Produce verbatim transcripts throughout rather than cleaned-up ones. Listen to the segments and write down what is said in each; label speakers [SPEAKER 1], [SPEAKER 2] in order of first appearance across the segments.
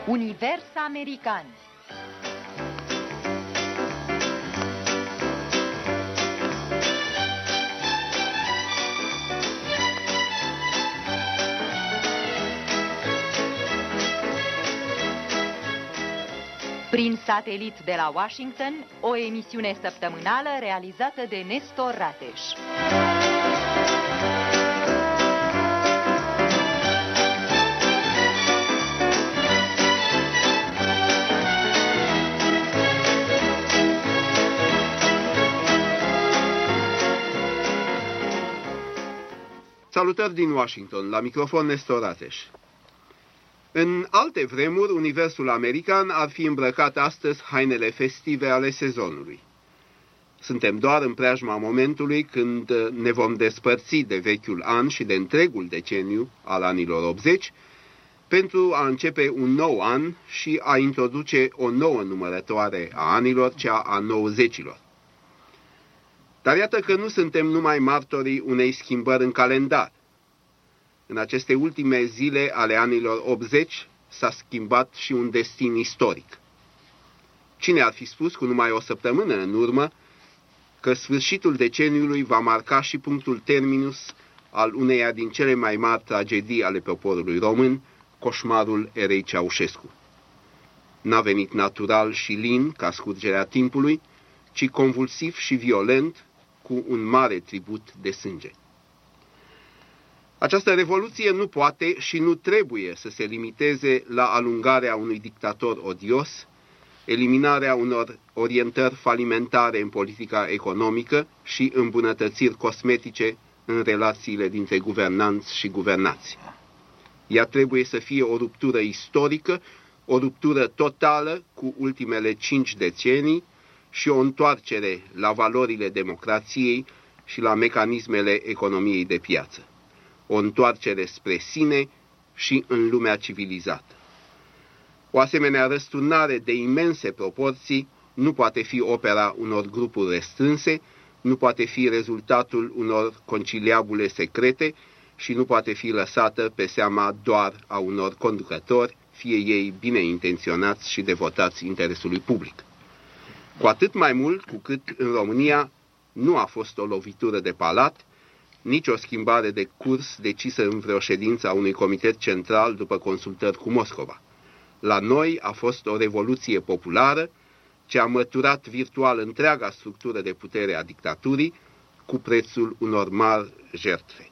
[SPEAKER 1] Univers American. Prin satelit de la Washington, o emisiune săptămânală realizată de Nestor Rateș.
[SPEAKER 2] Salutări din Washington, la microfon Nestor Rateș. În alte vremuri, universul american ar fi îmbrăcat astăzi hainele festive ale sezonului. Suntem doar în preajma momentului când ne vom despărți de vechiul an și de întregul deceniu al anilor optzeci pentru a începe un nou an și a introduce o nouă numărătoare a anilor, cea a nouăzecilor. Dar iată că nu suntem numai martorii unei schimbări în calendar. În aceste ultime zile ale anilor optzeci s-a schimbat și un destin istoric. Cine ar fi spus cu numai o săptămână în urmă că sfârșitul deceniului va marca și punctul terminus al uneia din cele mai mari tragedii ale poporului român, coșmarul erei Ceaușescu. N-a venit natural și lin ca scurgerea timpului, ci convulsiv și violent, cu un mare tribut de sânge. Această revoluție nu poate și nu trebuie să se limiteze la alungarea unui dictator odios, eliminarea unor orientări falimentare în politica economică și îmbunătățiri cosmetice în relațiile dintre guvernanți și guvernați. Ea trebuie să fie o ruptură istorică, o ruptură totală cu ultimele cinci decenii și o întoarcere la valorile democrației și la mecanismele economiei de piață. O întoarcere spre sine și în lumea civilizată. O asemenea răsturnare de imense proporții nu poate fi opera unor grupuri restrânse, nu poate fi rezultatul unor conciliabule secrete și nu poate fi lăsată pe seama doar a unor conducători, fie ei bine intenționați și devotați interesului public. Cu atât mai mult cu cât în România nu a fost o lovitură de palat, nici o schimbare de curs decisă în vreo ședință a unui comitet central după consultări cu Moscova. La noi a fost o revoluție populară ce a măturat virtual întreaga structură de putere a dictaturii cu prețul unor mari jertfe.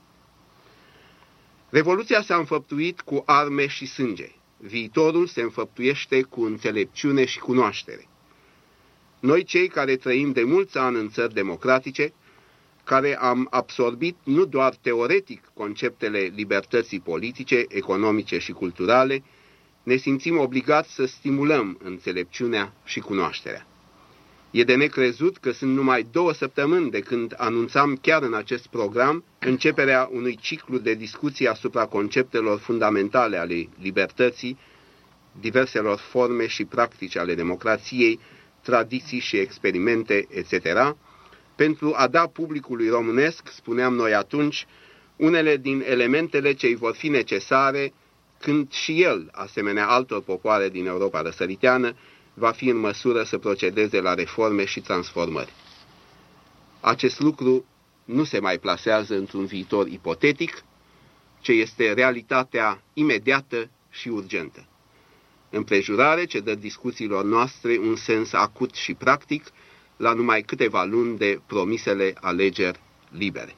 [SPEAKER 2] Revoluția s-a înfăptuit cu arme și sânge. Viitorul se înfăptuiește cu înțelepciune și cunoaștere. Noi, cei care trăim de mulți ani în țări democratice, care am absorbit nu doar teoretic conceptele libertății politice, economice și culturale, ne simțim obligați să stimulăm înțelepciunea și cunoașterea. E de necrezut că sunt numai două săptămâni de când anunțam chiar în acest program începerea unui ciclu de discuții asupra conceptelor fundamentale ale libertății, diverselor forme și practici ale democrației, tradiții și experimente, et cetera, pentru a da publicului românesc, spuneam noi atunci, unele din elementele ce îi vor fi necesare când și el, asemenea altor popoare din Europa răsăriteană, va fi în măsură să procedeze la reforme și transformări. Acest lucru nu se mai plasează într-un viitor ipotetic, ce este realitatea imediată și urgentă. Împrejurare ce dă discuțiilor noastre un sens acut și practic, la numai câteva luni de promisele alegeri libere.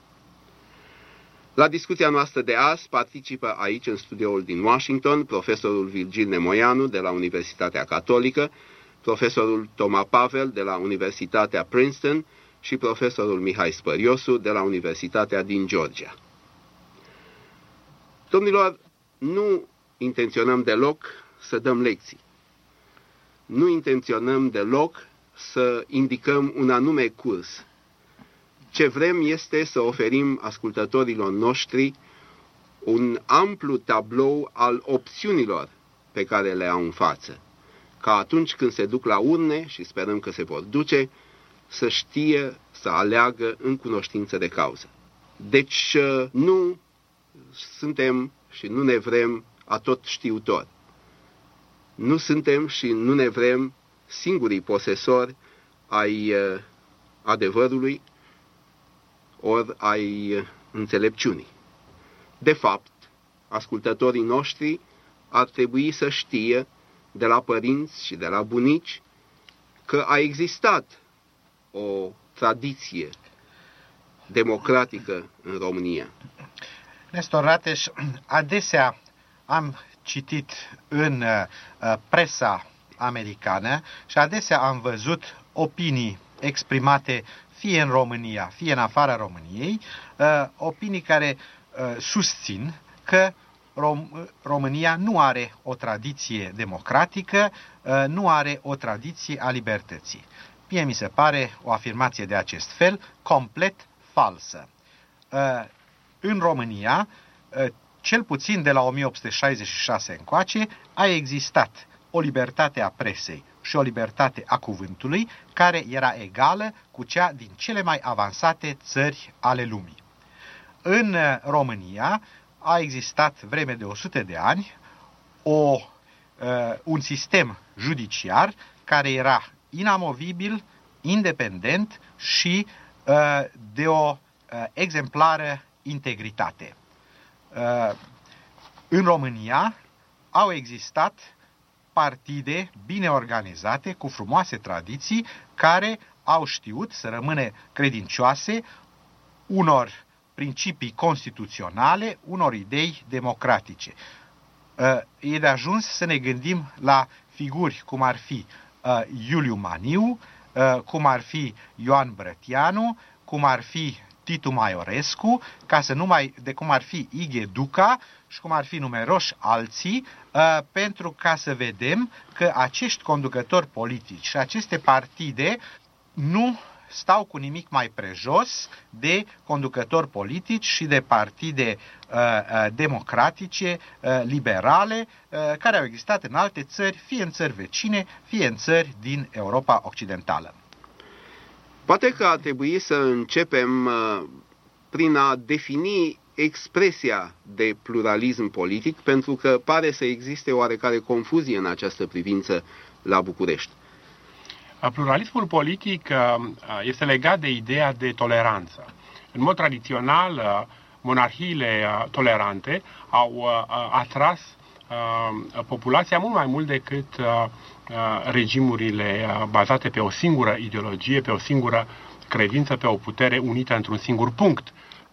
[SPEAKER 2] La discuția noastră de azi participă aici în studioul din Washington profesorul Virgil Nemoianu de la Universitatea Catolică, profesorul Toma Pavel de la Universitatea Princeton și profesorul Mihai Spăriosu de la Universitatea din Georgia. Domnilor, nu intenționăm deloc să dăm lecții. Nu intenționăm deloc să indicăm un anume curs. Ce vrem este să oferim ascultătorilor noștri un amplu tablou al opțiunilor pe care le au în față, ca atunci când se duc la urne, și sperăm că se vor duce, să știe să aleagă în cunoștință de cauză. Deci nu suntem și nu ne vrem atot știutori. Nu suntem și nu ne vrem singurii posesori ai uh, adevărului ori ai uh, înțelepciunii. De fapt, ascultătorii noștri ar trebui să știe de la părinți și de la bunici că a existat o tradiție democratică în România.
[SPEAKER 3] Nestor Rateș, adesea am citit în uh, presa americană și adesea am văzut opinii exprimate fie în România, fie în afara României, uh, opinii care uh, susțin că Rom- România nu are o tradiție democratică, uh, nu are o tradiție a libertății. Mie mi se pare o afirmație de acest fel complet falsă. Uh, în România, uh, cel puțin de la o mie opt sute șaizeci și șase încoace, a existat o libertate a presei și o libertate a cuvântului care era egală cu cea din cele mai avansate țări ale lumii. În România a existat vreme de o sută de ani o, un sistem judiciar care era inamovibil, independent și de o exemplară integritate. În România au existat partide bine organizate, cu frumoase tradiții, care au știut să rămână credincioase unor principii constituționale, unor idei democratice. E de ajuns să ne gândim la figuri cum ar fi Iuliu Maniu, cum ar fi Ioan Brătianu, cum ar fi Titu Maiorescu, ca să nu mai, de cum ar fi Ighe Duca și cum ar fi numeroși alții, uh, pentru ca să vedem că acești conducători politici și aceste partide nu stau cu nimic mai prejos de conducători politici și de partide uh, uh, democratice, uh, liberale, uh, care au existat în alte țări, fie în țări vecine, fie în țări din Europa Occidentală.
[SPEAKER 2] Poate că ar trebui să începem uh, prin a defini expresia de pluralism politic, pentru că pare să existe oarecare confuzie în această privință la București.
[SPEAKER 4] Pluralismul politic este legat de ideea de toleranță. În mod tradițional, monarhiile tolerante au atras populația mult mai mult decât regimurile bazate pe o singură ideologie, pe o singură credință, pe o putere unită într-un singur punct.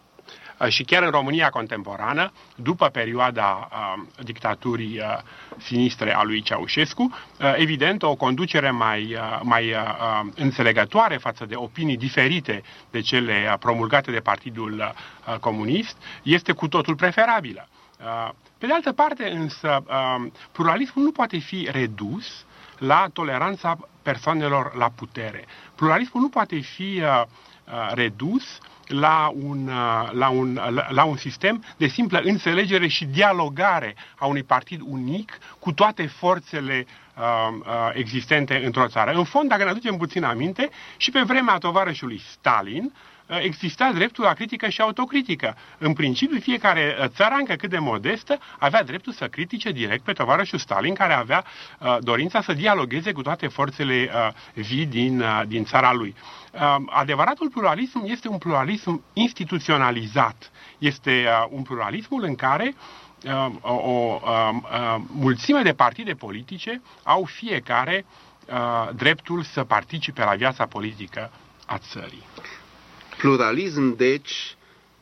[SPEAKER 4] Și chiar în România contemporană, după perioada uh, dictaturii uh, sinistre a lui Ceaușescu, uh, evident, o conducere mai, uh, mai uh, înțelegătoare față de opinii diferite de cele uh, promulgate de Partidul uh, Comunist este cu totul preferabilă. Uh, pe de altă parte, însă, uh, pluralismul nu poate fi redus la toleranța persoanelor la putere. Pluralismul nu poate fi uh, uh, redus la un, la, un, la un sistem de simplă înțelegere și dialogare a unui partid unic cu toate forțele uh, uh, existente într-o țară. În fond, dacă ne aducem puțin aminte, și pe vremea tovarășului Stalin uh, exista dreptul la critică și autocritică. În principiu, fiecare țărancă cât de modestă avea dreptul să critique direct pe tovarășul Stalin, care avea uh, dorința să dialogueze cu toate forțele uh, vii din, uh, din țara lui. Adevăratul pluralism este un pluralism instituționalizat. Este un pluralismul în care o, o, o mulțime de partide politice au fiecare dreptul să participe la viața politică a țării.
[SPEAKER 2] Pluralism, deci,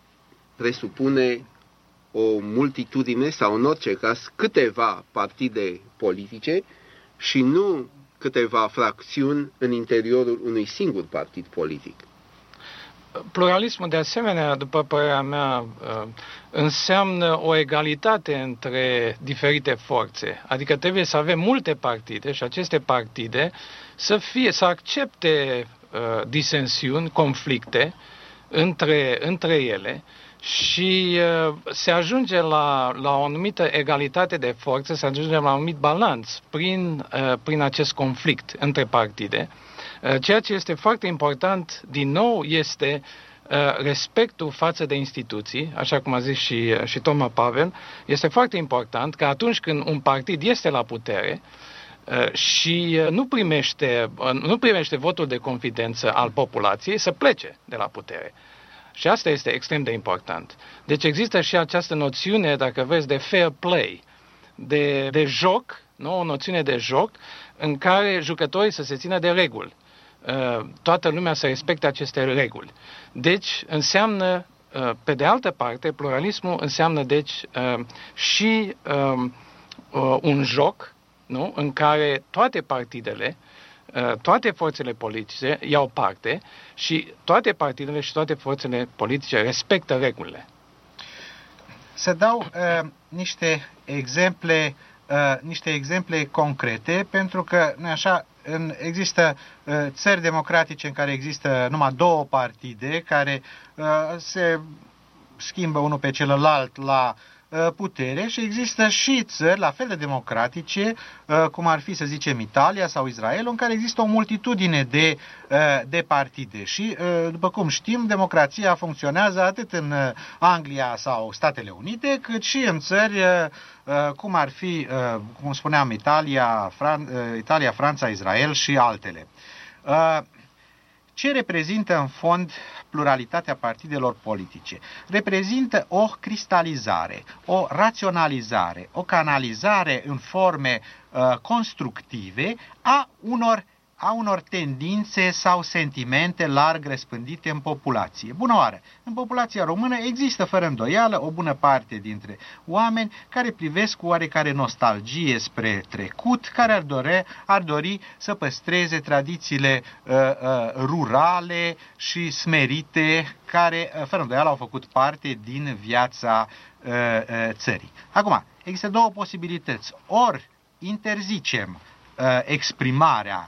[SPEAKER 2] presupune o multitudine sau, în orice caz, câteva partide politice și nu câteva fracțiuni în interiorul unui singur partid politic.
[SPEAKER 5] Pluralismul, de asemenea, după părerea mea, înseamnă o egalitate între diferite forțe. Adică trebuie să avem multe partide și aceste partide să fie, să accepte uh, disensiuni, conflicte între, între ele și uh, se ajunge la, la o anumită egalitate de forțe, se ajunge la un anumit balanț prin, uh, prin acest conflict între partide. Uh, ceea ce este foarte important, din nou, este respectul față de instituții, așa cum a zis și, și Toma Pavel, este foarte important că atunci când un partid este la putere și nu primește, nu primește votul de confidență al populației, să plece de la putere. Și asta este extrem de important. Deci există și această noțiune, dacă vezi, de fair play, de, de joc, nu? O noțiune de joc în care jucătorii să se țină de reguli. Toată lumea să respecte aceste reguli. Deci înseamnă, pe de altă parte, pluralismul înseamnă deci și un joc, nu? În care toate partidele, toate forțele politice iau parte și toate partidele și toate forțele politice respectă regulile.
[SPEAKER 3] Să dau uh, niște exemple uh, niște exemple concrete, pentru că, nu așa, în, există uh, țări democratice în care există numai două partide care uh, se schimbă unul pe celălalt la putere și există și țări la fel de democratice, cum ar fi, să zicem, Italia sau Israel, în care există o multitudine de, de partide. Și, după cum știm, democrația funcționează atât în Anglia sau Statele Unite, cât și în țări cum ar fi, cum spuneam, Italia, Fran- Italia, Franța, Israel și altele. Ce reprezintă în fond pluralitatea partidelor politice? Reprezintă o cristalizare, o raționalizare, o canalizare în forme uh, constructive a unor, a unor tendințe sau sentimente larg răspândite în populație. Bună oară! În populația română există fără îndoială o bună parte dintre oameni care privesc cu oarecare nostalgie spre trecut, care ar dori, ar dori să păstreze tradițiile uh, uh, rurale și smerite, care uh, fără îndoială au făcut parte din viața uh, uh, țării. Acum, există două posibilități. Ori interzicem uh, exprimarea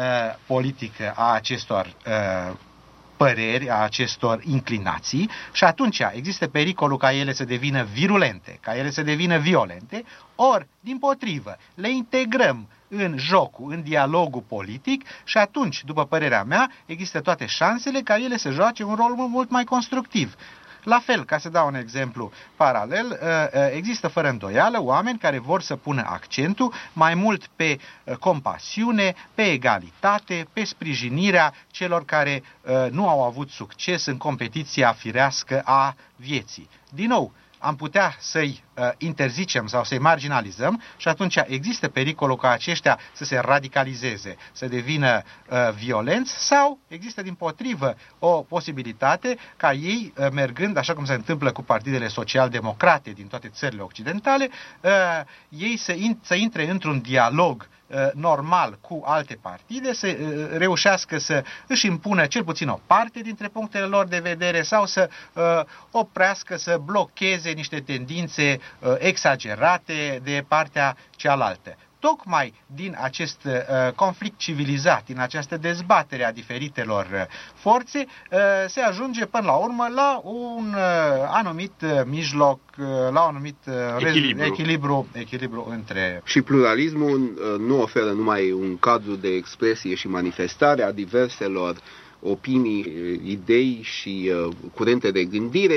[SPEAKER 3] politică a acestor uh, păreri, a acestor inclinații și atunci există pericolul ca ele să devină virulente, ca ele să devină violente, ori, dimpotrivă, le integrăm în jocul, în dialogul politic și atunci, după părerea mea, există toate șansele ca ele să joace un rol mult mai constructiv. La fel, ca să dau un exemplu paralel, există fără îndoială oameni care vor să pună accentul mai mult pe compasiune, pe egalitate, pe sprijinirea celor care nu au avut succes în competiția firească a vieții. Din nou, am putea să-i uh, interzicem sau să-i marginalizăm și atunci există pericolul ca aceștia să se radicalizeze, să devină uh, violenți sau există dimpotrivă o posibilitate ca ei, uh, mergând, așa cum se întâmplă cu partidele social-democrate din toate țările occidentale, uh, ei să, in, să intre într-un dialog normal cu alte partide, să reușească să își impună cel puțin o parte dintre punctele lor de vedere sau să uh, oprească, să blocheze niște tendințe uh, exagerate de partea cealaltă. Tocmai din acest uh, conflict civilizat, din această dezbatere a diferitelor uh, forțe, uh, se ajunge până la urmă la un uh, anumit uh, mijloc, uh, la un anumit uh,
[SPEAKER 4] echilibru.
[SPEAKER 3] echilibru, echilibru între...
[SPEAKER 2] Și pluralismul uh, nu oferă numai un cadru de expresie și manifestare a diverselor opinii, idei și uh, curente de gândire,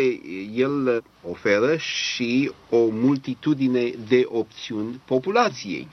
[SPEAKER 2] el oferă și o multitudine de opțiuni populației.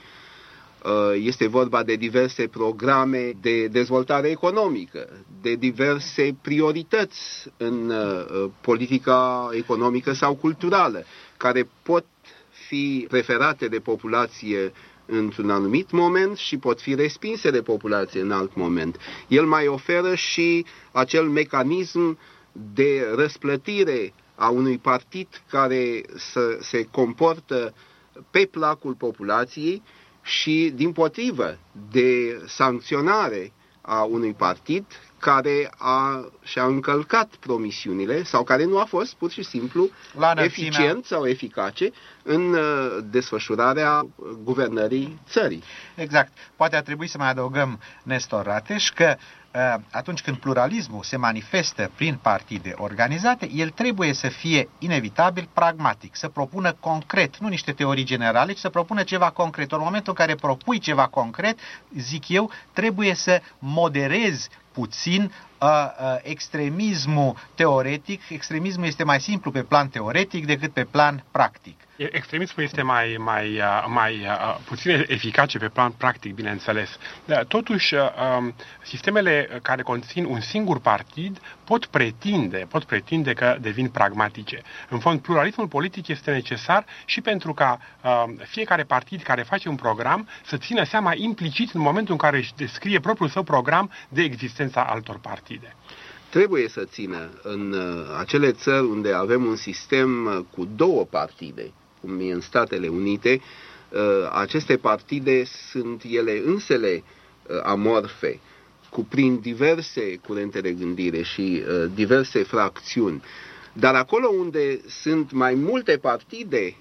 [SPEAKER 2] Este vorba de diverse programe de dezvoltare economică, de diverse priorități în politica economică sau culturală, care pot fi preferate de populație într-un anumit moment și pot fi respinse de populație în alt moment. El mai oferă și acel mecanism de răsplătire a unui partid care să se comportă pe placul populației și, dimpotrivă, de sancționare a unui partid care a, și-a încălcat promisiunile sau care nu a fost pur și simplu eficient sau eficace în desfășurarea guvernării țării.
[SPEAKER 3] Exact. Poate ar trebui să mai adăugăm, Nestor Rateș, că atunci când pluralismul se manifestă prin partide organizate, el trebuie să fie inevitabil pragmatic, să propună concret, nu niște teorii generale, ci să propună ceva concret. În momentul în care propui ceva concret, zic eu, trebuie să moderezi puțin uh, uh, extremismul teoretic. Extremismul este mai simplu pe plan teoretic decât pe plan practic.
[SPEAKER 4] Extremismul este mai, mai, mai puțin eficace pe plan practic, bineînțeles. Totuși, sistemele care conțin un singur partid pot pretinde, pot pretinde că devin pragmatice. În fond, pluralismul politic este necesar și pentru ca fiecare partid care face un program să țină seama implicit în momentul în care își descrie propriul său program de existența altor partide.
[SPEAKER 2] Trebuie să țină în acele țări unde avem un sistem cu două partide, cum e în Statele Unite, aceste partide sunt ele însele amorfe, cuprind diverse curente de gândire și diverse fracțiuni. Dar acolo unde sunt mai multe partide,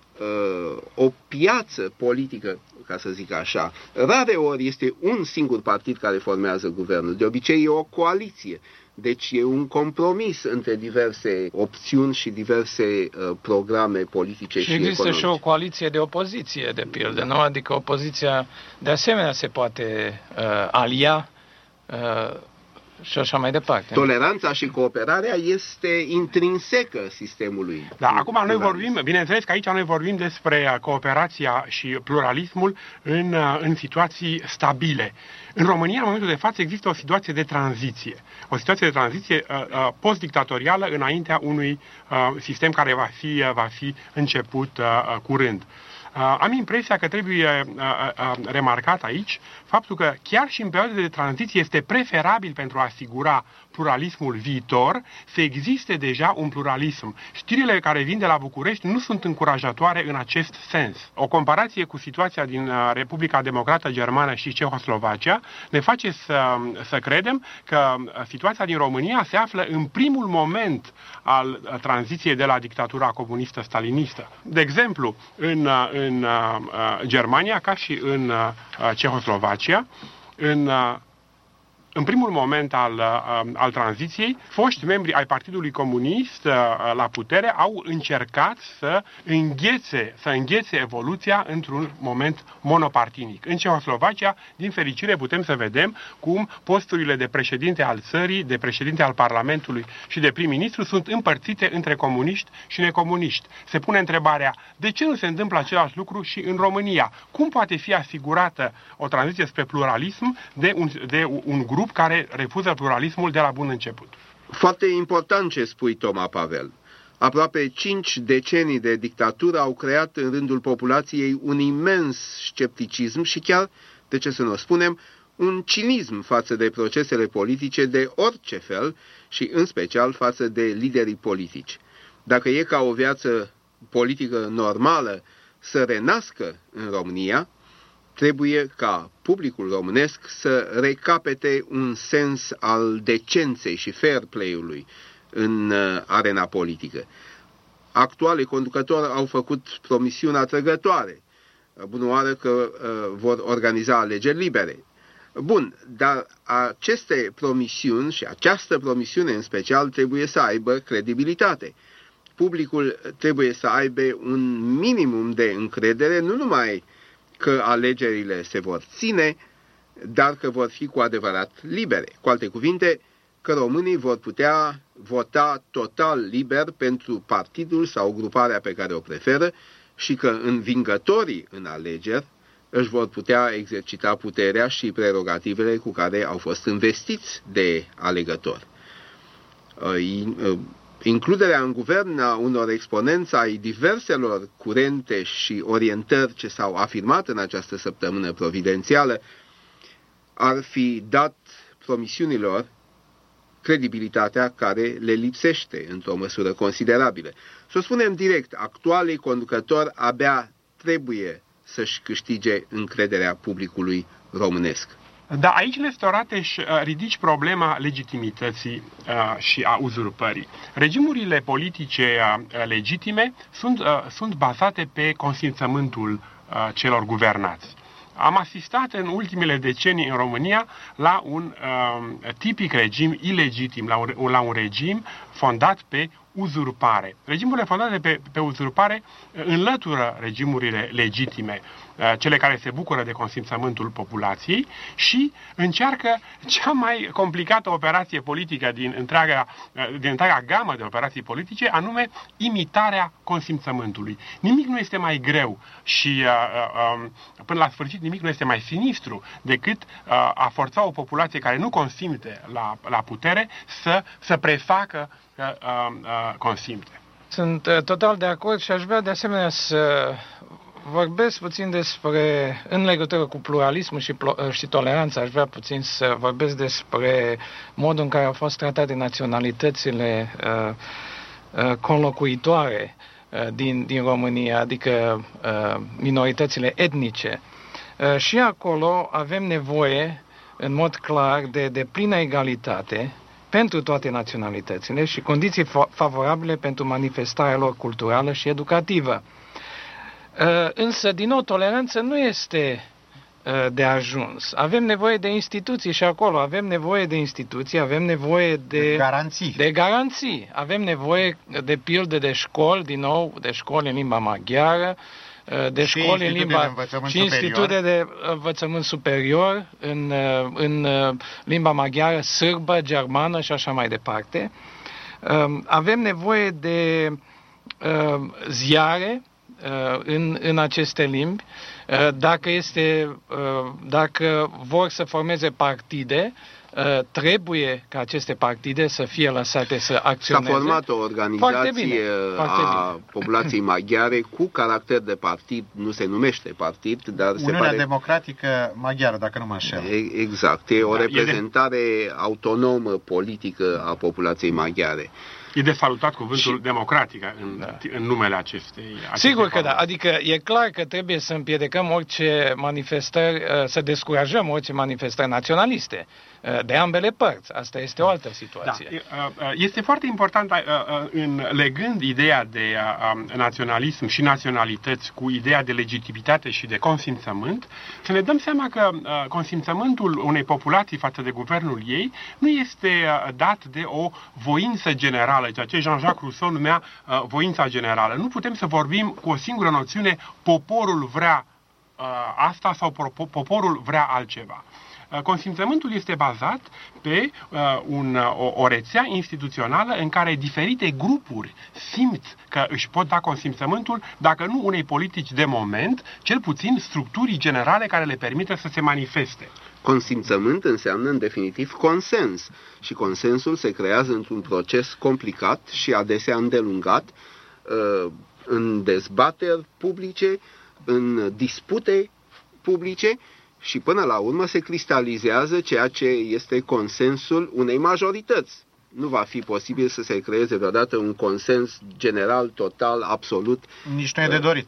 [SPEAKER 2] o piață politică, ca să zic așa, rare ori este un singur partid care formează guvernul, de obicei e o coaliție. Deci e un compromis între diverse opțiuni și diverse uh, programe politice și,
[SPEAKER 5] și există
[SPEAKER 2] economice.
[SPEAKER 5] Și o coaliție de opoziție, de pildă, nu? Adică opoziția de asemenea se poate uh, alia uh, și așa mai departe.
[SPEAKER 2] Toleranța și cooperarea este intrinsecă sistemului.
[SPEAKER 4] Da, acum noi vorbim, bineînțeles că aici noi vorbim despre cooperația și pluralismul în, în situații stabile. În România, în momentul de față, există o situație de tranziție. O situație de tranziție uh, uh, post-dictatorială înaintea unui uh, sistem care va fi, uh, va fi început uh, curând. Uh, am impresia că trebuie uh, uh, remarcat aici faptul că chiar și în perioada de tranziție este preferabil pentru a asigura pluralismul viitor să existe deja un pluralism. Știrile care vin de la București nu sunt încurajatoare în acest sens. O comparație cu situația din uh, Republica Democrată Germană și Cehoslovacia ne face să, să credem că situația din România se află în primul moment al uh, tranziției de la dictatura comunistă stalinistă. De exemplu, în, uh, în uh, Germania, ca și în uh, Cehoslovacia, în uh, În primul moment al, al tranziției, foști membri ai Partidului Comunist la putere au încercat să înghețe, să înghețe evoluția într-un moment monopartinic. În Cehoslovacia, din fericire, putem să vedem cum posturile de președinte al țării, de președinte al Parlamentului și de prim-ministru sunt împărțite între comuniști și necomuniști. Se pune întrebarea, de ce nu se întâmplă același lucru și în România? Cum poate fi asigurată o tranziție spre pluralism de un, de un grup care refuză pluralismul de la bun început?
[SPEAKER 2] Foarte important ce spui, Toma Pavel. Aproape cinci decenii de dictatură au creat în rândul populației un imens scepticism și chiar, de ce să nu o spunem, un cinism față de procesele politice de orice fel și în special față de liderii politici. Dacă e ca o viață politică normală să renască în România, trebuie ca publicul românesc să recapete un sens al decenței și fair play-ului în arena politică. Actualii conducători au făcut promisiuni atrăgătoare, bunoară că uh, vor organiza alegeri libere. Bun, dar aceste promisiuni și această promisiune în special trebuie să aibă credibilitate. Publicul trebuie să aibă un minimum de încredere, nu numai că alegerile se vor ține, dar că vor fi cu adevărat libere. Cu alte cuvinte, că românii vor putea vota total liber pentru partidul sau gruparea pe care o preferă și că învingătorii în alegeri își vor putea exercita puterea și prerogativele cu care au fost investiți de alegători. Includerea în guvern a unor exponenți ai diverselor curente și orientări ce s-au afirmat în această săptămână providențială ar fi dat promisiunilor credibilitatea care le lipsește într-o măsură considerabilă. Să o spunem direct, actualii conducători abia trebuie să-și câștige încrederea publicului românesc.
[SPEAKER 4] Da, aici, Nestorate, își ridici problema legitimității uh, și a uzurpării. Regimurile politice uh, legitime sunt, uh, sunt bazate pe consimțământul uh, celor guvernați. Am asistat în ultimele decenii în România la un uh, tipic regim ilegitim, la un, la un regim fondat pe uzurpare. Regimurile fondate pe, pe uzurpare înlătură regimurile legitime, cele care se bucură de consimțământul populației, și încearcă cea mai complicată operație politică din întreaga, din întreaga gamă de operații politice, anume imitarea consimțământului. Nimic nu este mai greu și până la sfârșit nimic nu este mai sinistru decât a forța o populație care nu consimte la, la putere să, să prefacă că uh, uh, consimte.
[SPEAKER 5] Sunt uh, total de acord și aș vrea de asemenea să vorbesc puțin despre, în legătură cu pluralismul și, și toleranța, aș vrea puțin să vorbesc despre modul în care au fost tratate naționalitățile uh, uh, conlocuitoare uh, din, din România, adică uh, minoritățile etnice. Uh, și acolo avem nevoie, în mod clar, de, de plină egalitate pentru toate naționalitățile și condiții favorabile pentru manifestarea lor culturală și educativă. Însă, din nou, toleranță nu este de ajuns. Avem nevoie de instituții și acolo avem nevoie de instituții, avem nevoie de,
[SPEAKER 3] de garanții.
[SPEAKER 5] De garanții. Avem nevoie de pildă de școli, din nou, de școli în limba maghiară, de
[SPEAKER 3] și
[SPEAKER 5] școli în limba și institute de învățământ superior în, în limba maghiară, sârbă, germană și așa mai departe. Avem nevoie de ziare în, în aceste limbi. Dacă, este, dacă vor să formeze partide, trebuie ca aceste partide să fie lăsate să acționeze.
[SPEAKER 2] S-a format o organizație a populației maghiare cu caracter de partid, nu se numește partid, dar
[SPEAKER 3] Uniunea
[SPEAKER 2] se pare...
[SPEAKER 3] Democratică Maghiară, dacă nu mă înșel.
[SPEAKER 2] Exact, e o
[SPEAKER 4] da,
[SPEAKER 2] reprezentare e de... autonomă politică a populației maghiare.
[SPEAKER 4] E de salutat cuvântul
[SPEAKER 5] și...
[SPEAKER 4] democratic în, da. în numele acestei... acestei
[SPEAKER 5] Sigur că da, adică e clar că trebuie să împiedicăm orice manifestări, să descurajăm orice manifestări naționaliste, de ambele părți. Asta este o altă situație.
[SPEAKER 4] Da. Este foarte important, în legând ideea de naționalism și naționalități cu ideea de legitimitate și de consimțământ, să ne dăm seama că consimțământul unei populații față de guvernul ei nu este dat de o voință generală, ceea ce Jean-Jacques Rousseau numea voința generală. Nu putem să vorbim cu o singură noțiune, poporul vrea asta sau poporul vrea altceva. Consimțământul este bazat pe uh, un, o, o rețea instituțională în care diferite grupuri simt că își pot da consimțământul, dacă nu unei politici de moment, cel puțin structurii generale care le permită să se manifeste.
[SPEAKER 2] Consimțământ înseamnă, în definitiv, consens. Și consensul se creează într-un proces complicat și adesea îndelungat, uh, în dezbateri publice, în dispute publice, și până la urmă se cristalizează ceea ce este consensul unei majorități. Nu va fi posibil să se creeze vreodată un consens general, total, absolut.
[SPEAKER 3] Nici nu e de dorit.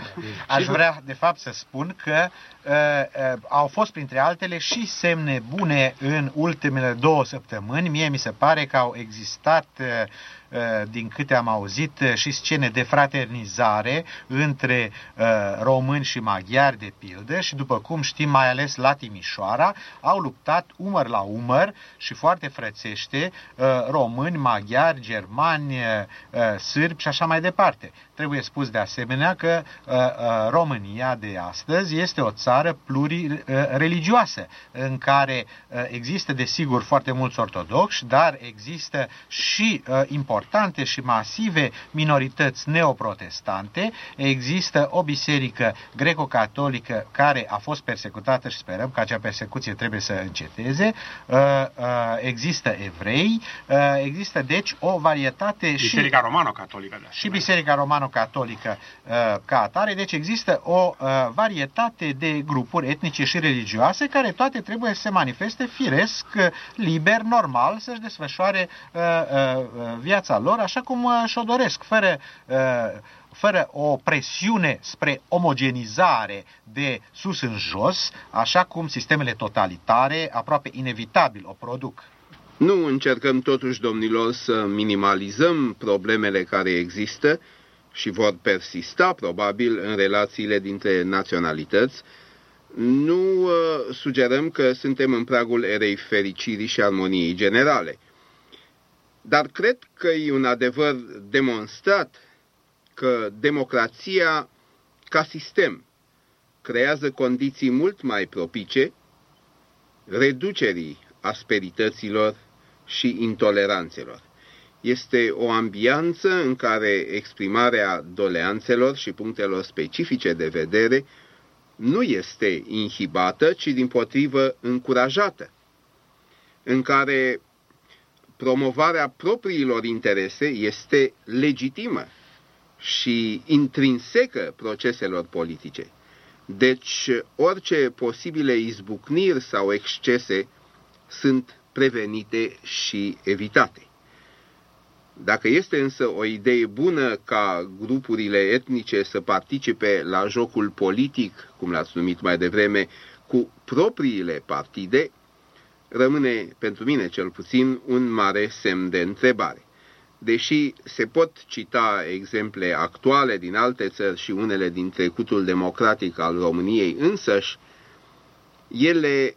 [SPEAKER 3] Aș vrea, de fapt, să spun că uh, uh, au fost, printre altele, și semne bune în ultimele două săptămâni. Mie mi se pare că au existat, uh, uh, din câte am auzit, uh, și scene de fraternizare între uh, români și maghiari, de pildă, și, după cum știm, mai ales la Timișoara, au luptat umăr la umăr și foarte frățește uh, români, maghiari, germani, uh, sârbi și așa mai departe. Trebuie spus de asemenea că România de astăzi este o țară plurireligioasă, în care există, desigur, foarte mulți ortodoxi, dar există și importante și masive minorități neoprotestante, există o biserică greco-catolică care a fost persecutată și sperăm că acea persecuție trebuie să înceteze, există evrei, există deci o varietate
[SPEAKER 4] și... Biserica romano-catolică.
[SPEAKER 3] Și Biserica romano-catolică ca atare, deci există o uh, varietate de grupuri etnice și religioase care toate trebuie să se manifeste firesc, liber, normal, să-și desfășoare uh, uh, viața lor așa cum uh, și-o doresc, fără, uh, fără o presiune spre omogenizare de sus în jos, așa cum sistemele totalitare aproape inevitabil o produc.
[SPEAKER 2] Nu încercăm totuși, domnilor, să minimalizăm problemele care există și vor persista, probabil, în relațiile dintre naționalități. Nu uh, sugerăm că suntem în pragul erei fericirii și armoniei generale. Dar cred că e un adevăr demonstrat că democrația, ca sistem, creează condiții mult mai propice reducerii asperităților și intoleranțelor. Este o ambianță în care exprimarea doleanțelor și punctelor specifice de vedere nu este inhibată, ci dimpotrivă încurajată, în care promovarea propriilor interese este legitimă și intrinsecă proceselor politice. Deci, orice posibile izbucniri sau excese sunt prevenite și evitate. Dacă este însă o idee bună ca grupurile etnice să participe la jocul politic, cum l-ați numit mai devreme, cu propriile partide, rămâne, pentru mine cel puțin, un mare semn de întrebare. Deși se pot cita exemple actuale din alte țări și unele din trecutul democratic al României însăși, ele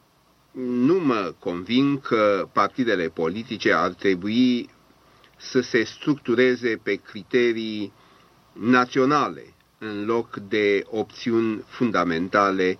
[SPEAKER 2] nu mă convin că partidele politice ar trebui să se structureze pe criterii naționale în loc de opțiuni fundamentale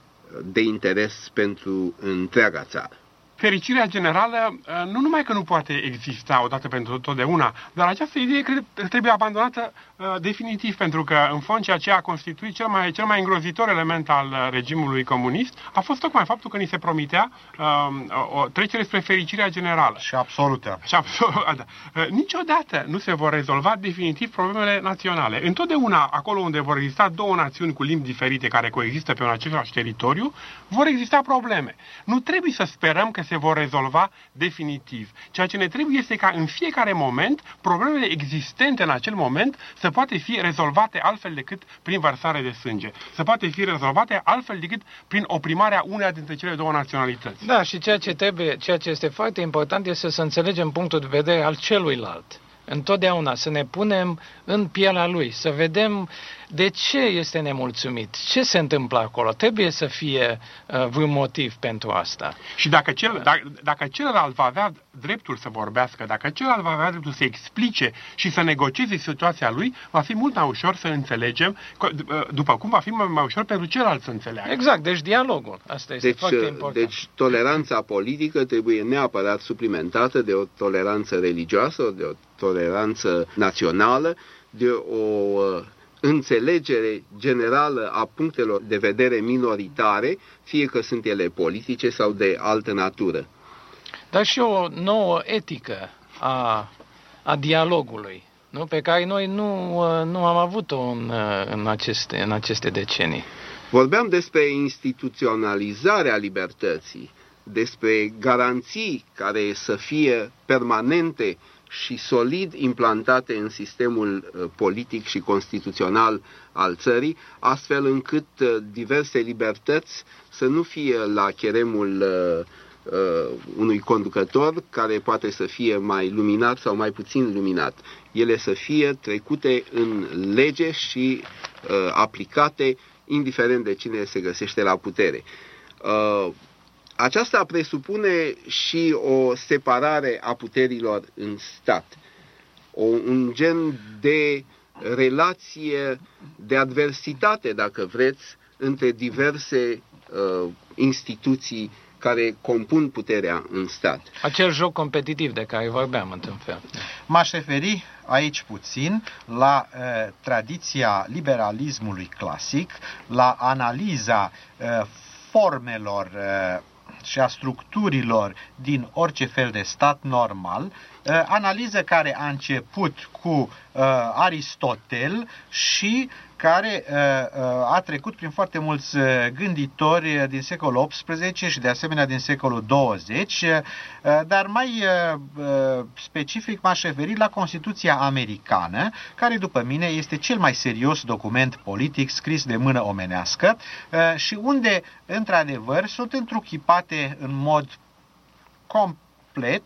[SPEAKER 2] de interes pentru întreaga țară.
[SPEAKER 4] Fericirea generală nu numai că nu poate exista odată pentru totdeauna, dar această idee cred, trebuie abandonată uh, definitiv, pentru că, în fond, ceea ce a constituit cel mai, cel mai îngrozitor element al regimului comunist a fost tocmai faptul că ni se promitea uh, o trecere spre fericirea generală.
[SPEAKER 3] Și absolută. Și
[SPEAKER 4] absolut, da. uh, niciodată nu se vor rezolva definitiv problemele naționale. Întotdeauna, acolo unde vor exista două națiuni cu limbi diferite care coexistă pe un același teritoriu, vor exista probleme. Nu trebuie să sperăm că se vor rezolva definitiv. Ceea ce ne trebuie este ca în fiecare moment problemele existente în acel moment să poate fi rezolvate altfel decât prin vărsare de sânge. Să poate fi rezolvate altfel decât prin oprimarea uneia dintre cele două naționalități.
[SPEAKER 5] Da, și ceea ce trebuie, ceea ce este foarte important este să înțelegem punctul de vedere al celuilalt. Întotdeauna să ne punem în pielea lui, să vedem de ce este nemulțumit, ce se întâmplă acolo. Trebuie să fie uh, vreun motiv pentru asta.
[SPEAKER 4] Și dacă, cel, dacă, dacă celălalt va avea dreptul să vorbească, dacă celălalt va avea dreptul să explice și să negocieze situația lui, va fi mult mai ușor să înțelegem, după cum va fi mai, mai ușor pentru celălalt să înțeleagă.
[SPEAKER 5] Exact, deci dialogul. Asta este
[SPEAKER 2] deci,
[SPEAKER 5] foarte important.
[SPEAKER 2] Deci toleranța politică trebuie neapărat suplimentată de o toleranță religioasă, de o toleranță națională, de o înțelegere generală a punctelor de vedere minoritare, fie că sunt ele politice sau de altă natură.
[SPEAKER 5] Dar și o nouă etică a, a dialogului, nu? Pe care noi nu, nu am avut-o în, în, aceste, în aceste decenii.
[SPEAKER 2] Vorbeam despre instituționalizarea libertății, despre garanții care să fie permanente și solid implantate în sistemul politic și constituțional al țării, astfel încât diverse libertăți să nu fie la cheremul uh, unui conducător care poate să fie mai luminat sau mai puțin luminat. Ele să fie trecute în lege și uh, aplicate indiferent de cine se găsește la putere. Uh, Aceasta presupune și o separare a puterilor în stat, o, un gen de relație de adversitate, dacă vreți, între diverse uh, instituții care compun puterea în stat.
[SPEAKER 5] Acel joc competitiv de care vorbeam, într-un fel.
[SPEAKER 3] M-aș referi aici puțin la uh, tradiția liberalismului clasic, la analiza uh, formelor uh, și a structurilor din orice fel de stat normal, analiză care a început cu Aristotel și care a trecut prin foarte mulți gânditori din secolul optsprezece și de asemenea din secolul douăzeci, dar mai specific m-aș referi la Constituția americană, care după mine este cel mai serios document politic scris de mână omenească și unde, într-adevăr, sunt întruchipate în mod complet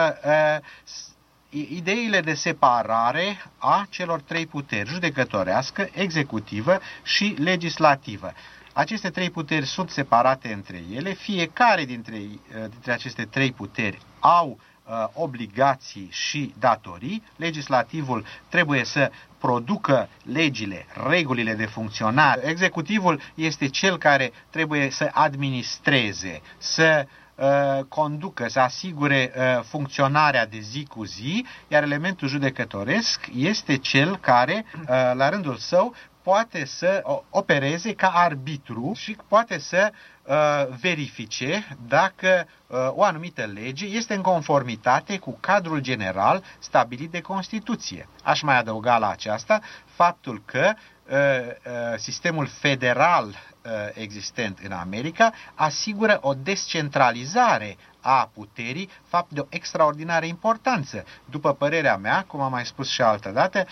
[SPEAKER 3] ideile de separare a celor trei puteri, judecătorească, executivă și legislativă. Aceste trei puteri sunt separate între ele, fiecare dintre, dintre aceste trei puteri au uh, obligații și datorii, legislativul trebuie să producă legile, regulile de funcționare. Executivul este cel care trebuie să administreze, să uh, conducă, să asigure uh, funcționarea de zi cu zi, iar elementul judecătoresc este cel care, uh, la rândul său, poate să opereze ca arbitru și poate să uh, verifice dacă uh, o anumită lege este în conformitate cu cadrul general stabilit de Constituție. Aș mai adăuga la aceasta faptul că uh, uh, sistemul federal uh, existent în America asigură o descentralizare a puterii, fapt de o extraordinară importanță. După părerea mea, cum am mai spus și altădată,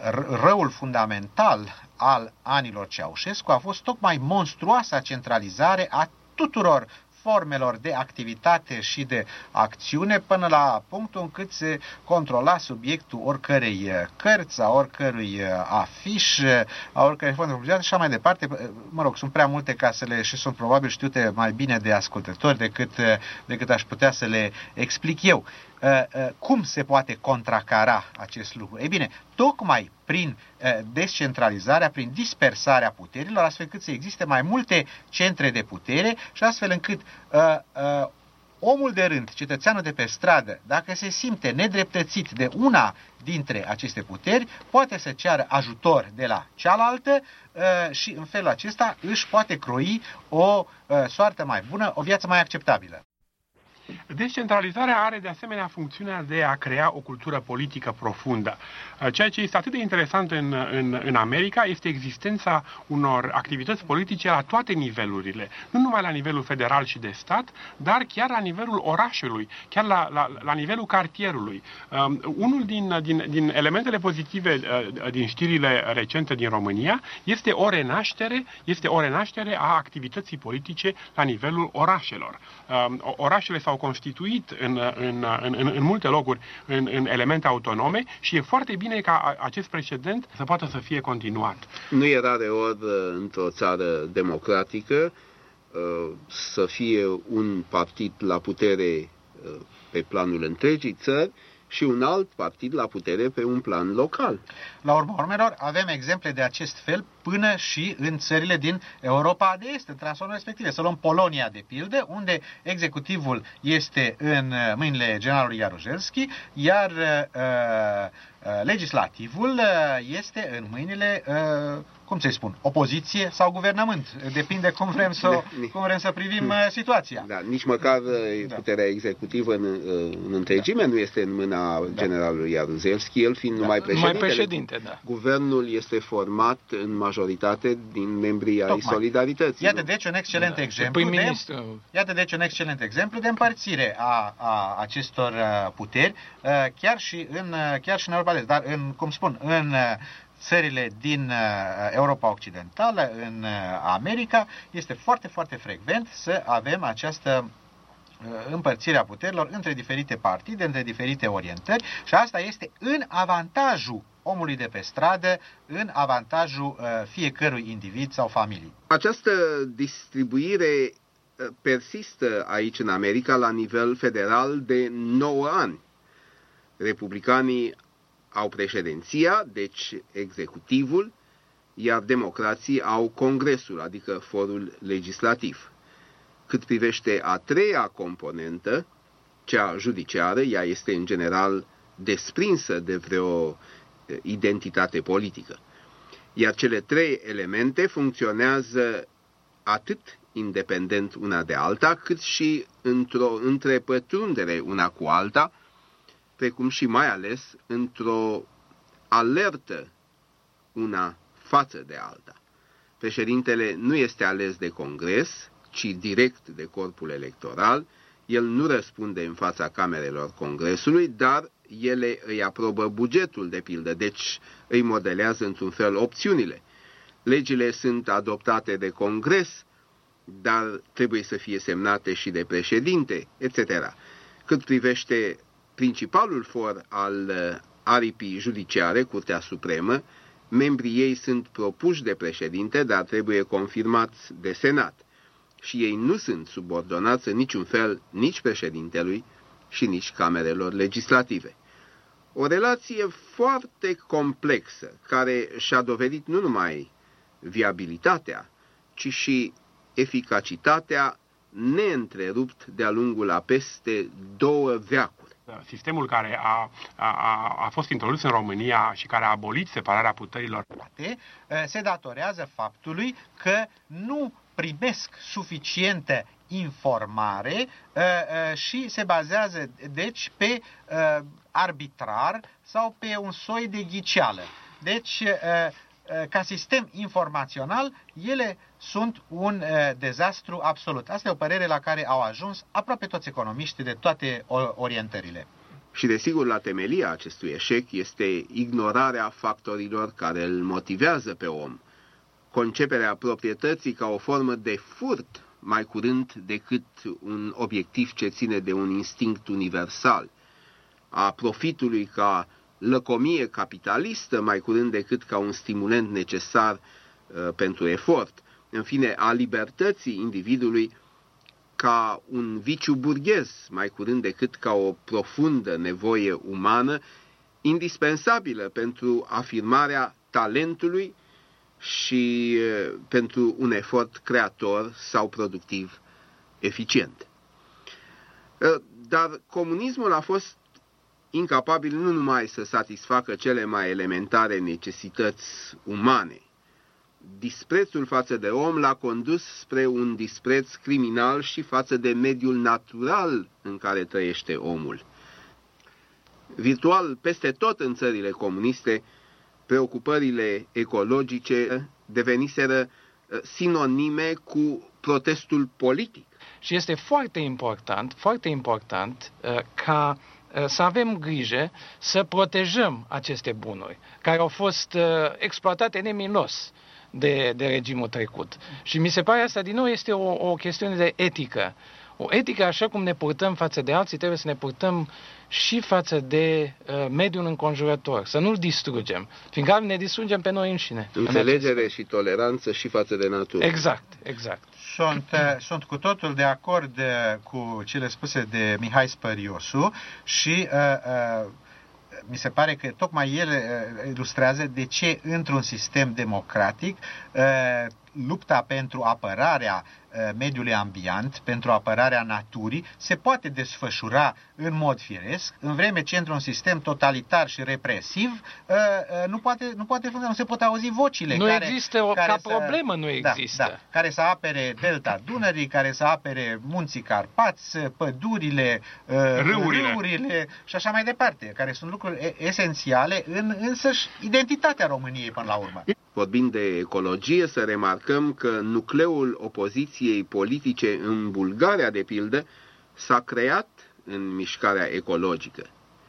[SPEAKER 3] răul fundamental al anilor Ceaușescu a fost tocmai monstruoasa centralizare a tuturor formelor de activitate și de acțiune până la punctul încât se controla subiectul oricărei cărți, a oricărui afiș, a oricărei forme de publicitate și așa mai departe. Mă rog, sunt prea multe ca să le, și sunt probabil știute mai bine de ascultători decât, decât aș putea să le explic eu. Cum se poate contracara acest lucru? Ei bine, tocmai prin descentralizarea, prin dispersarea puterilor, astfel încât să existe mai multe centre de putere și astfel încât uh, uh, omul de rând, cetățeanul de pe stradă, dacă se simte nedreptățit de una dintre aceste puteri, poate să ceară ajutor de la cealaltă uh, și în felul acesta își poate croi o uh, soartă mai bună, o viață mai acceptabilă.
[SPEAKER 4] Descentralizarea are de asemenea funcțiunea de a crea o cultură politică profundă. Ceea ce este atât de interesant în, în, în America este existența unor activități politice la toate nivelurile, nu numai la nivelul federal și de stat, dar chiar la nivelul orașului, chiar la, la, la nivelul cartierului. Um, unul din, din, din elementele pozitive uh, din știrile recente din România este o renaștere, este o renaștere a activității politice la nivelul orașelor. Um, orașele s-au constituit în, în, în, în, în multe locuri în, în elemente autonome și e foarte bine ca acest precedent să poată să fie continuat.
[SPEAKER 2] Nu e rare ori într-o țară democratică să fie un partid la putere pe planul întregii țări și un alt partid la putere pe un plan local.
[SPEAKER 3] La urma urmelor, avem exemple de acest fel până și în țările din Europa de Est, în transformări respective. Să luăm Polonia, de pildă, unde executivul este în mâinile generalului Jaruzelski, iar uh, legislativul este în mâinile, uh, cum să-i spun, opoziție sau guvernământ. Depinde cum vrem să, cum vrem să privim situația.
[SPEAKER 2] Da, nici măcar puterea executivă în, în întregime nu este în mâna generalului Jaruzelski, el fiind numai președinte.
[SPEAKER 5] Numai președinte, da.
[SPEAKER 2] Guvernul este format în majoritate din membrii ai Solidarității.
[SPEAKER 3] Iată deci un excelent da. exemplu de, iată deci un excelent exemplu de împărțire a, a acestor puteri, chiar și în chiar și în Europa de Est, dar în, cum spun, în țările din Europa Occidentală, în America, este foarte, foarte frecvent să avem această împărțirea puterilor între diferite partide, între diferite orientări și asta este în avantajul omului de pe stradă, în avantajul uh, fiecărui individ sau familie.
[SPEAKER 2] Această distribuire persistă aici în America la nivel federal de nouă ani. Republicanii au președinția, deci executivul, iar democrații au congresul, adică forul legislativ. Cât privește a treia componentă, cea judiciară, ea este în general desprinsă de vreo identitate politică. Iar cele trei elemente funcționează atât independent una de alta, cât și într-o întrepătrundere una cu alta, precum și mai ales într-o alertă una față de alta. Președintele nu este ales de Congres, ci direct de corpul electoral. El nu răspunde în fața camerelor Congresului, dar ele îi aprobă bugetul, de pildă, deci îi modelează într-un fel opțiunile. Legile sunt adoptate de Congres, dar trebuie să fie semnate și de președinte, et cetera. Cât privește principalul for al aripii judiciare, Curtea Supremă, membrii ei sunt propuși de președinte, dar trebuie confirmați de Senat. Și ei nu sunt subordonați în niciun fel nici președintelui, și nici camerelor legislative. O relație foarte complexă, care și-a dovedit nu numai viabilitatea, ci și eficacitatea neîntrerupt de-a lungul a peste două veacuri.
[SPEAKER 4] Sistemul care a, a, a fost introdus în România și care a abolit separarea puterilor
[SPEAKER 3] se datorează faptului că nu primesc suficientă informare și se bazează, deci, pe arbitrar sau pe un soi de ghiceală. Deci, ca sistem informațional, ele sunt un uh, dezastru absolut. Asta e o părere la care au ajuns aproape toți economiștii de toate orientările.
[SPEAKER 2] Și desigur, la temelia acestui eșec este ignorarea factorilor care îl motivează pe om. Conceperea proprietății ca o formă de furt mai curând decât un obiectiv ce ține de un instinct universal, a profitului ca lăcomie capitalistă mai curând decât ca un stimulent necesar uh, pentru efort, în fine, a libertății individului ca un viciu burghez mai curând decât ca o profundă nevoie umană indispensabilă pentru afirmarea talentului și uh, pentru un efort creator sau productiv eficient. Uh, dar comunismul a fost incapabil nu numai să satisfacă cele mai elementare necesități umane. Disprețul față de om l-a condus spre un dispreț criminal și față de mediul natural în care trăiește omul. Virtual, peste tot în țările comuniste, preocupările ecologice deveniseră sinonime cu protestul politic.
[SPEAKER 5] Și este foarte important, foarte important ca să avem grijă să protejăm aceste bunuri care au fost uh, exploatate nemilos de, de regimul trecut. Și mi se pare asta din nou este o, o chestiune de etică. O etică, așa cum ne purtăm față de alții, trebuie să ne purtăm și față de uh, mediul înconjurător, să nu-l distrugem, fiindcă ne distrugem pe noi înșine.
[SPEAKER 2] Înțelegere și toleranță și față de natură.
[SPEAKER 5] Exact, exact.
[SPEAKER 3] Sunt, sunt cu totul de acord cu cele spuse de Mihai Spăriosu și uh, uh, mi se pare că tocmai el uh, ilustrează de ce într-un sistem democratic uh, lupta pentru apărarea uh, mediului ambient, pentru apărarea naturii, se poate desfășura în mod firesc, în vreme ce într-un sistem totalitar și represiv uh, uh, nu poate, nu poate funcționa, nu se pot auzi vocile.
[SPEAKER 5] Nu
[SPEAKER 3] care,
[SPEAKER 5] există, o,
[SPEAKER 3] care
[SPEAKER 5] ca
[SPEAKER 3] să,
[SPEAKER 5] problemă nu există.
[SPEAKER 3] Da, da, care să apere delta Dunării, care să apere munții Carpați, pădurile, uh,
[SPEAKER 4] râurile.
[SPEAKER 3] râurile și așa mai departe, care sunt lucruri esențiale în însăși identitatea României până la urmă.
[SPEAKER 2] Vorbind de ecologie, să remarcăm că nucleul opoziției politice în Bulgaria, de pildă, s-a creat în mișcarea ecologică.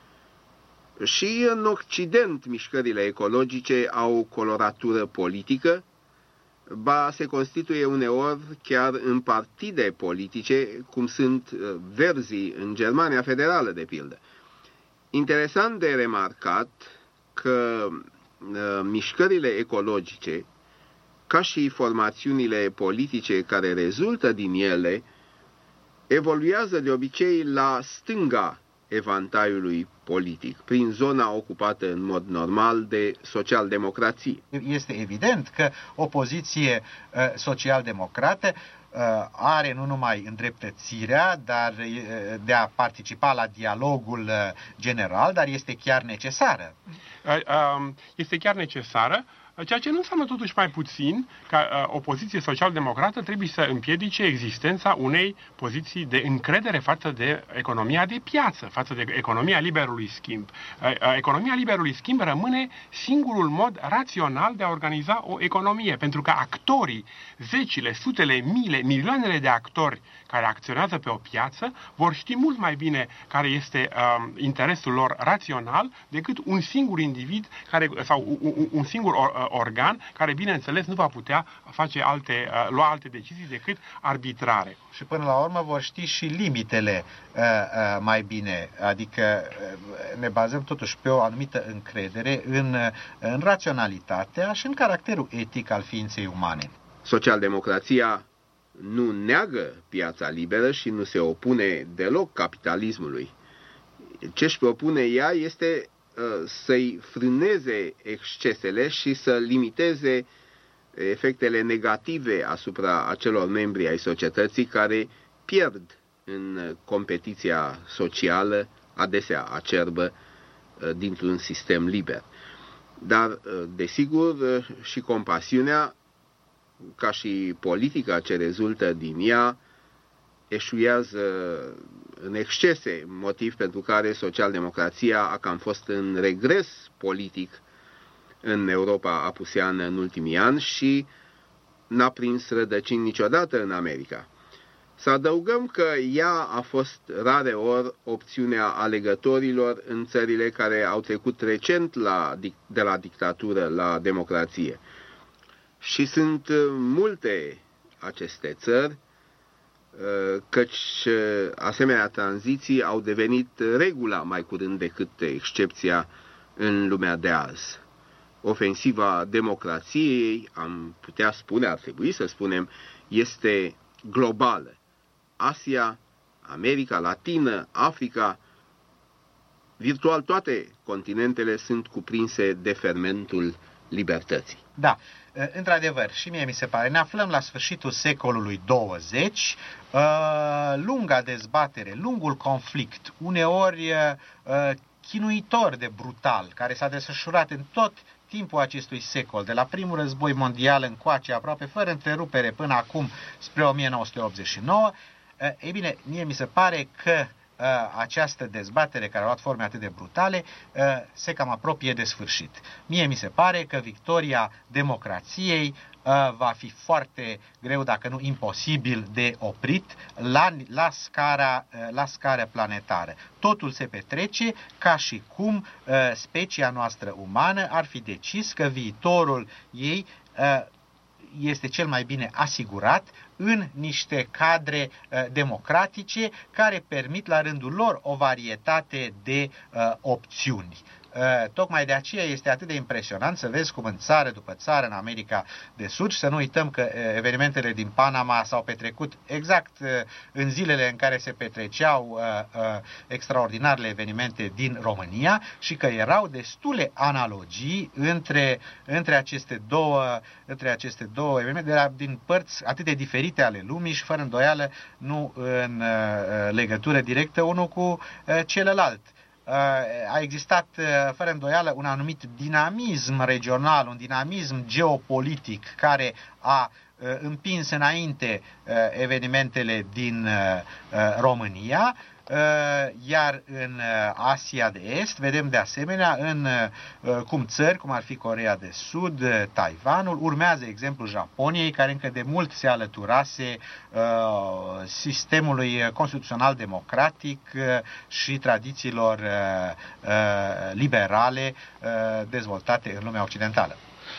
[SPEAKER 2] Și în Occident, mișcările ecologice au coloratură politică, ba se constituie uneori chiar în partide politice, cum sunt Verzii în Germania Federală, de pildă. Interesant de remarcat că mișcările ecologice, ca și formațiunile politice care rezultă din ele, evoluează de obicei la stânga evantaiului politic, prin zona ocupată în mod normal de social-democrație.
[SPEAKER 3] Este evident că opoziție uh, social-democrată uh, are nu numai îndreptățirea dar, uh, de a participa la dialogul uh, general, dar este chiar necesară.
[SPEAKER 4] Este chiar necesară, ceea ce nu înseamnă totuși mai puțin că uh, opoziție social-democrată trebuie să împiedice existența unei poziții de încredere față de economia de piață, față de economia liberului schimb. Uh, uh, economia liberului schimb rămâne singurul mod rațional de a organiza o economie, pentru că actorii, zecile, sutele, miile, milioanele de actori care acționează pe o piață vor ști mult mai bine care este uh, interesul lor rațional decât un singur individ care, sau un, un singur or, organ care, bineînțeles, nu va putea face alte, uh, lua alte decizii decât arbitrare.
[SPEAKER 3] Și până la urmă vor ști și limitele uh, uh, mai bine, adică uh, ne bazăm totuși pe o anumită încredere în, uh, în raționalitatea și în caracterul etic al ființei umane.
[SPEAKER 2] Socialdemocrația nu neagă piața liberă și nu se opune deloc capitalismului. Ce își propune ea este să-i frâneze excesele și să limiteze efectele negative asupra acelor membri ai societății care pierd în competiția socială, adesea acerbă, dintr-un sistem liber. Dar, desigur, și compasiunea, ca și politica ce rezultă din ea, eșuează în excese, motiv pentru care socialdemocrația a cam fost în regres politic în Europa apuseană în ultimii ani și n-a prins rădăcini niciodată în America. Să adăugăm că ea a fost rare ori opțiunea alegătorilor în țările care au trecut recent la, de la dictatură la democrație. Și sunt multe aceste țări, căci asemenea tranziții au devenit regula mai curând decât excepția în lumea de azi. Ofensiva democrației, am putea spune, ar trebui să spunem, este globală. Asia, America Latină, Africa, virtual toate continentele sunt cuprinse de fermentul libertății.
[SPEAKER 3] Da, într-adevăr, și mie mi se pare, ne aflăm la sfârșitul secolului douăzeci, lunga dezbatere, lungul conflict, uneori chinuitor de brutal, care s-a desfășurat în tot timpul acestui secol, de la primul război mondial încoace, aproape fără întrerupere până acum, spre o mie nouă sute optzeci și nouă, ei bine, mie mi se pare că această dezbatere care a luat forme atât de brutale se cam apropie de sfârșit. Mie mi se pare că victoria democrației va fi foarte greu, dacă nu imposibil, de oprit la, la, scara, la scară planetară. Totul se petrece ca și cum specia noastră umană ar fi decis că viitorul ei este cel mai bine asigurat în niște cadre uh, democratice care permit la rândul lor o varietate de uh, opțiuni. Uh, tocmai de aceea este atât de impresionant să vezi cum în țară după țară în America de Sud, și să nu uităm că uh, evenimentele din Panama s-au petrecut exact uh, în zilele în care se petreceau uh, uh, extraordinarele evenimente din România și că erau destule analogii între, între, aceste, două, între aceste două evenimente de la, din părți atât de diferite ale lumii și fără îndoială nu în uh, legătură directă unul cu uh, celălalt. A existat fără îndoială un anumit dinamism regional, un dinamism geopolitic care a împins înainte evenimentele din România, iar în Asia de Est vedem de asemenea în cum țări, cum ar fi Coreea de Sud, Taiwanul, urmează exemplul Japoniei, care încă de mult se alăturase sistemului constituțional democratic și tradițiilor liberale dezvoltate în lumea occidentală.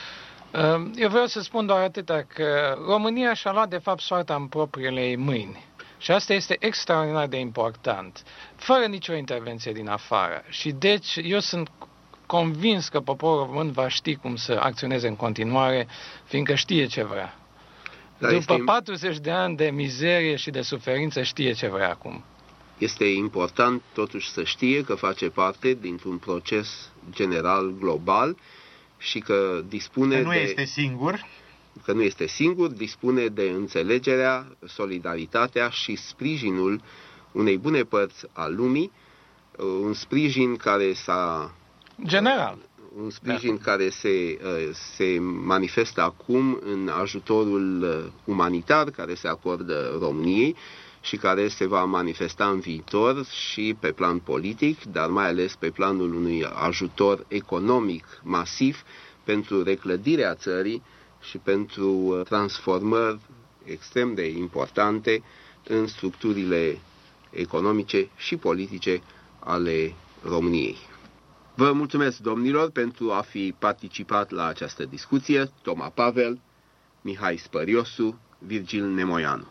[SPEAKER 5] Eu vreau să spun doar atâta, că România și-a luat de fapt soarta în propriile ei mâini. Și asta este extraordinar de important, fără nicio intervenție din afară. Și deci eu sunt convins că poporul român va ști cum să acționeze în continuare, fiindcă știe ce vrea. Dar După este... patruzeci de ani de mizerie și de suferință, știe ce vrea acum.
[SPEAKER 2] Este important totuși să știe că face parte dintr-un proces general global și că dispune
[SPEAKER 3] că nu
[SPEAKER 2] de...
[SPEAKER 3] este singur.
[SPEAKER 2] că nu este singur, dispune de înțelegerea, solidaritatea și sprijinul unei bune părți a lumii, un sprijin care s-a...
[SPEAKER 5] general.
[SPEAKER 2] Un sprijin da. care se, se manifestă acum în ajutorul umanitar care se acordă României și care se va manifesta în viitor și pe plan politic, dar mai ales pe planul unui ajutor economic masiv pentru reclădirea țării și pentru transformări extrem de importante în structurile economice și politice ale României. Vă mulțumesc, domnilor, pentru a fi participat la această discuție. Toma Pavel, Mihai Spăriosu, Virgil Nemoianu.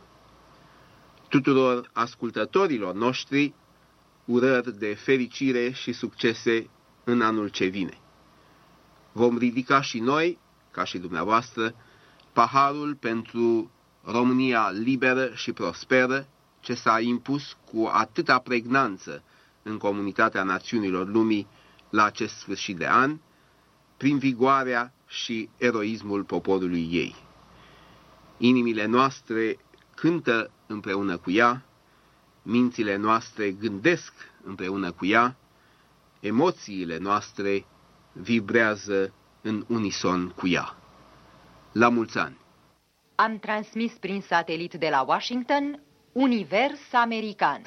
[SPEAKER 2] Tuturor ascultătorilor noștri, urări de fericire și succese în anul ce vine. Vom ridica și noi, ca și dumneavoastră, paharul pentru România liberă și prosperă, ce s-a impus cu atâta pregnanță în comunitatea națiunilor lumii la acest sfârșit de an, prin vigoarea și eroismul poporului ei. Inimile noastre cântă împreună cu ea, mințile noastre gândesc împreună cu ea, emoțiile noastre vibrează în unison cu ea. La mulți ani!
[SPEAKER 1] Am transmis prin satelit de la Washington Univers American.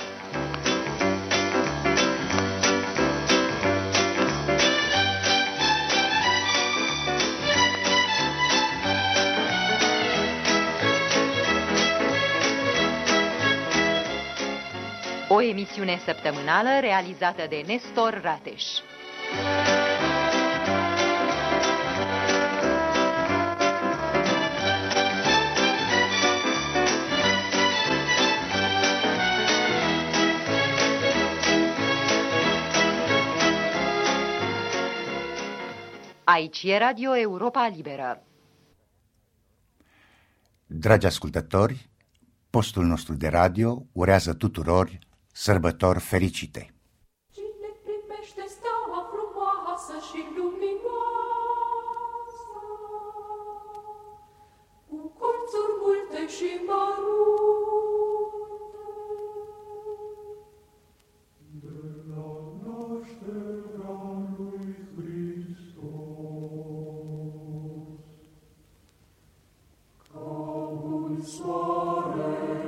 [SPEAKER 1] O emisiune săptămânală realizată de Nestor Rateș. Aici e Radio Europa Liberă.
[SPEAKER 6] Dragi ascultători, postul nostru de radio urează tuturor sărbători fericite.
[SPEAKER 7] Cine primește steaua frumoasă și luminoasă, cu colțuri multe și mărunte, de la nașterea lui Hristos, ca un soare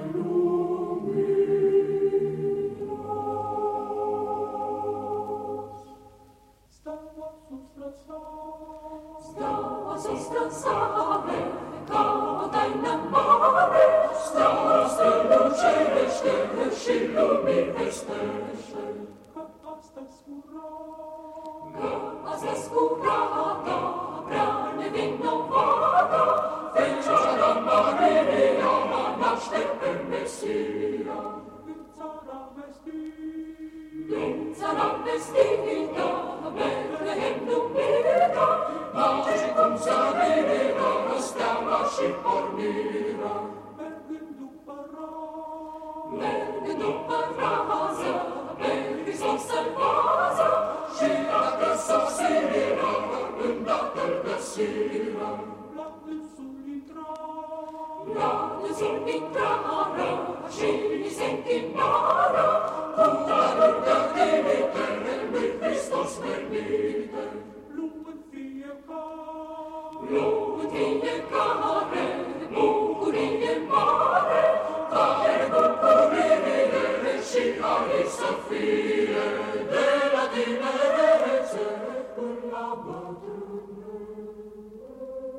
[SPEAKER 7] steaua sus străsare, ca o taină mare, steaua strălucește și lumii vestește. Că astăzi curată, că astăzi curată, prea nevinovată, Fecioara Maria naște pe Mesia. În țara vestită, în țara vestită, Betlehem numită, naște cum țărirea, steaua și pornirea. Mergând după rază, mergând după rază, pe Hristos să-L vază, și dacă sosirea, îndată-L găsirea. La dânsul intrară, la dânsul intrară, și ni se închinară, cu daruri grădinite, lui Hristos mărnite. Luând fiecare, luând fiecare, bucurie mare, care bucurie și care să fie, de la tinerețe până la bătrânețe.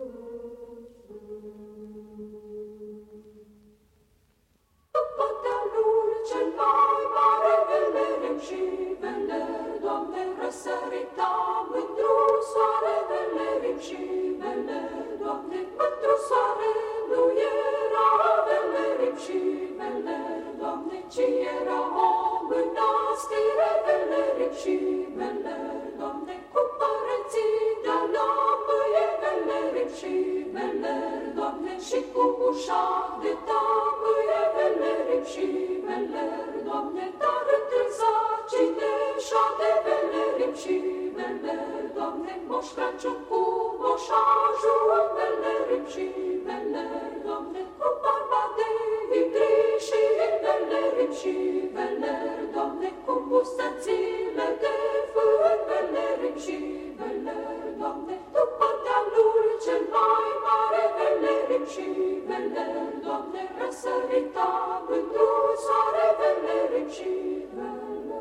[SPEAKER 7] După dealul cel mai mare, Betlem și Beler, Doamne, răsărita mândru soare, Betlem și Beler, Doamne, mândru soare, nu era Betlem și Beler, Doamne, ci era o mănăstire, Betlem și Beler, Doamne, cu părinții de-a lămâie, Betlem și Beler, Doamne, și cu ușa de tămâie, Betlem și Beler, Doamne, dar între sacii de șade, Betlem și Beler, Doamne, Moș Crăciun cu moșajul, Betlem și Beler, Doamne, cu barba de vitri și Betlem și Beler, Doamne, cu mustățile de fân, Betlem și Beler, Doamne, după dealul cel mai mare, Betlem și Beler, Doamne, răsărita mândru soare, Betlem și Beler,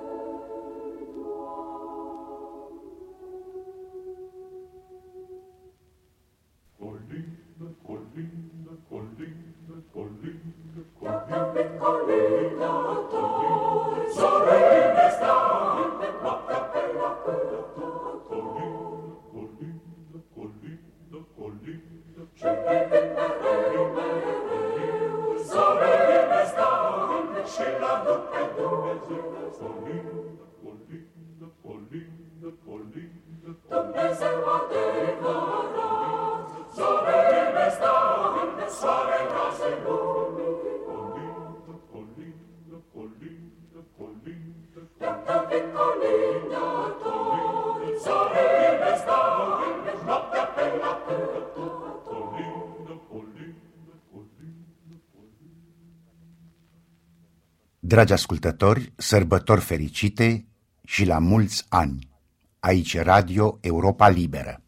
[SPEAKER 7] Colindă, colindă, colindă, colindă, colindă, colindă, soarele stă pe noaptea pe la călător. Colindă, colindă, colindă, colindă, și pe mereu, mereu, soarele stă și la după Dumnezeu. Colindă, colindă, colindă, colindă, Dumnezeu adevărat, soarele stă, soare rază lumii. Colindă, colindă, colindă, colindă,
[SPEAKER 6] Dragi ascultători, sărbători fericite și la mulți ani! Aici Radio Europa Liberă.